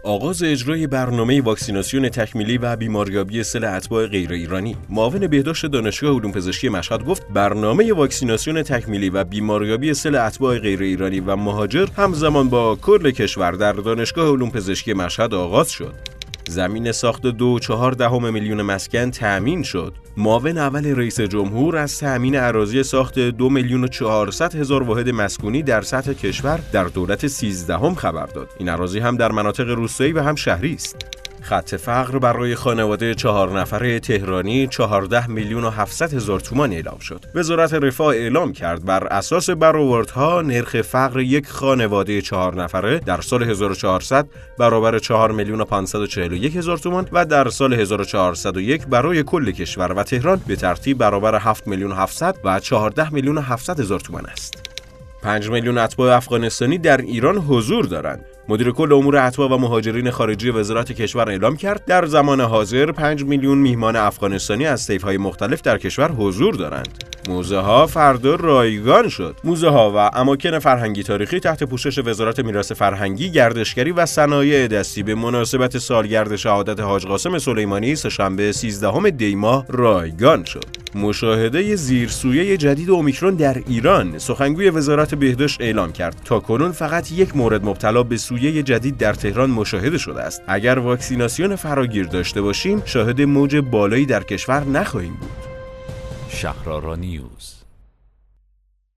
آغاز اجرای برنامه واکسیناسیون تکمیلی و بیماریابی سل اتباع غیر ایرانی. معاون بهداشت دانشگاه علوم پزشکی مشهد گفت برنامه واکسیناسیون تکمیلی و بیماریابی سل اتباع غیر ایرانی و مهاجر همزمان با کل کشور در دانشگاه علوم پزشکی مشهد آغاز شد. زمین ساخت 2.4 میلیون مسکن تأمین شد. معاون اول رئیس جمهور از تأمین اراضی ساخت 2,400,000 واحد مسکونی در سطح کشور در دولت 13 خبر داد. این اراضی هم در مناطق روستایی و هم شهری است. خط فقر برای خانواده 4 نفره تهرانی 14,700,000 تومان اعلام شد. وزارت رفاه اعلام کرد بر اساس برآوردها نرخ فقر یک خانواده 4 نفره در سال 1400 برابر 4,541,000 تومان و در سال 1401 برای کل کشور و تهران به ترتیب برابر 7,700,000 و 14,700,000 تومان است. 5 میلیون اتباع افغانستانی در ایران حضور دارند. مدیر کل امور اتباع و مهاجرین خارجی وزارت کشور اعلام کرد در زمان حاضر 5 میلیون میهمان افغانستانی از طیف‌های مختلف در کشور حضور دارند. موزه ها فردا رایگان شد. موزه ها و اماکن فرهنگی تاریخی تحت پوشش وزارت میراث فرهنگی، گردشگری و صنایع دستی به مناسبت سالگرد شهادت حاج قاسم سلیمانی سه‌شنبه 13 دی ماه رایگان شد. مشاهده زیرسویه جدید اومیکرون در ایران. سخنگوی وزارت بهداشت اعلام کرد تاکنون فقط یک مورد مبتلا به سویه جدید در تهران مشاهده شده است. اگر واکسیناسیون فراگیر داشته باشیم شاهد موج بالایی در کشور نخواهیم بود. شهرآرا نیوز.